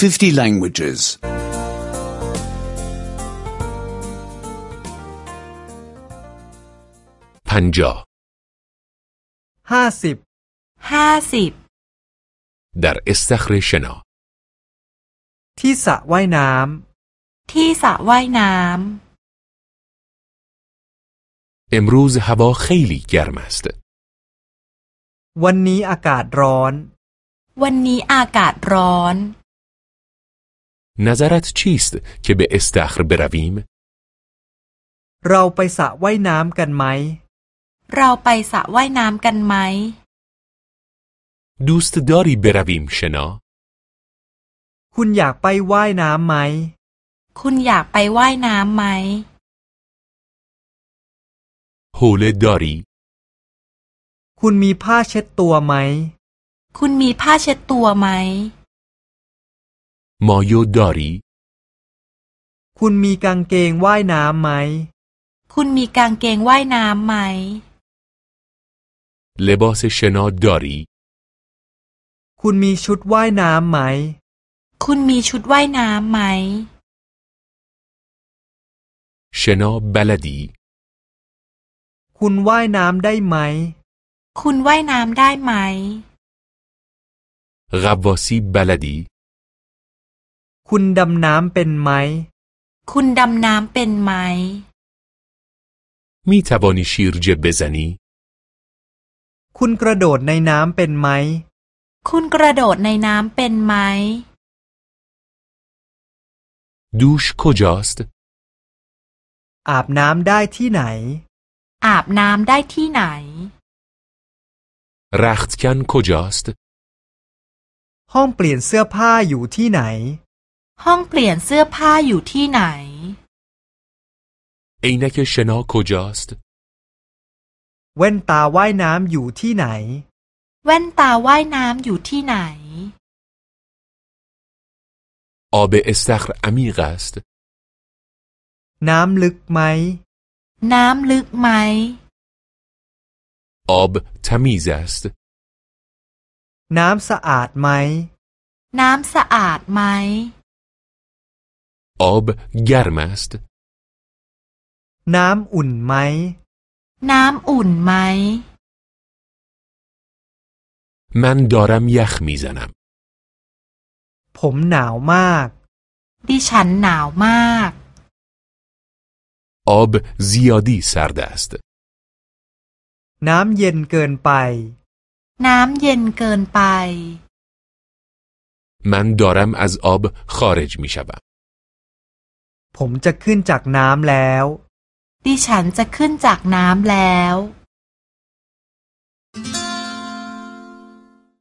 50 languages. 50 50 در استخر شنا ที่สระว่ายน้ที่สระว่ายน้ امروز هوا خیلی گرم است ำวันนี้อากาศร้อนำวันนี้อากาศร้อน نظرت چیست که به استخر برویم เราไปสระว่ายน้ำกันไหมเราไปสระว่ายน้ำกันไหม دوست داری برویم شنا คุณอยากไปว่ายน้ำไหมคุณอยากไปว่ายน้ำไหม حوله داری คุณมีผ้าเช็ดตัวไหมคุณมีผ้าเช็ดตัวไหม مایو داری คุณมีกางเกงว่ายน้ำไหมคุณมีกางเกงว่ายน้ำไหม لباس شنا داری คุณมีชุดว่ายน้ำไหมคุณมีชุดว่ายน้ำไหม شنا بلدی คุณว่ายน้ำได้ไหมคุณว่ายน้ำได้ไหม غواصی بلدی คุณดำน้ำเป็นไหมคุณดำน้ำเป็นไหม می توانی شیرجه بزنی คุณกระโดดในน้ำเป็นไหมคุณกระโดดในน้ำเป็นไหม دوش کجاست อาบน้ำได้ที่ไหนอาบน้ำได้ที่ไหน رختکن کجاست ห้องเปลี่ยนเสื้อผ้าอยู่ที่ไหนห้องเปลี่ยนเสื้อผ้าอยู่ที่ไหน عینک شنا کجاست แว่นตาว่ายน้ำอยู่ที่ไหนแว่นตาว่ายน้ำอยู่ที่ไหน آب استخر عمیق است น้ำลึกไหมน้ำลึกไหม آب تمیز است น้ำสะอาดไหมน้ำสะอาดไหม آب گرم است น้ำอุ่นไหมน้ำอุ่นไหม من دارم یخ میزنم ผมหนาวมากดิฉันหนาวมาก آب زیادی سرد است น้ำเย็นเกินไปน้ำเย็นเกินไป من دارم از آب خارج میشوم ผมจะขึ้นจากน้ำแล้วดิฉันจะขึ้นจากน้ำแล้ว